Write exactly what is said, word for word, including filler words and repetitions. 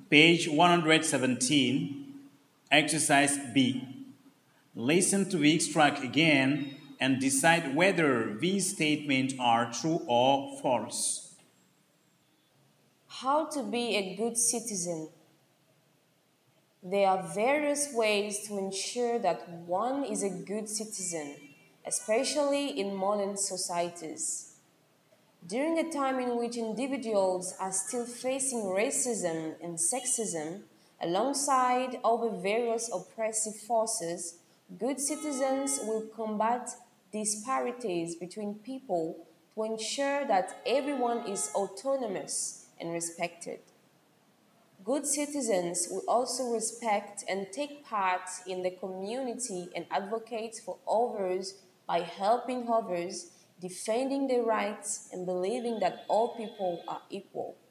Page one hundred seventeen, Exercise B. Listen to the extract again and decide whether these statements are true or false. How to be a good citizen. There are various ways to ensure that one is a good citizen, especially in modern societies. During a time in which individuals are still facing racism and sexism, alongside other various oppressive forces, good citizens will combat disparities between people to ensure that everyone is autonomous and respected. Good citizens will also respect and take part in the community and advocate for others by helping others, defending their rights, and believing that all people are equal.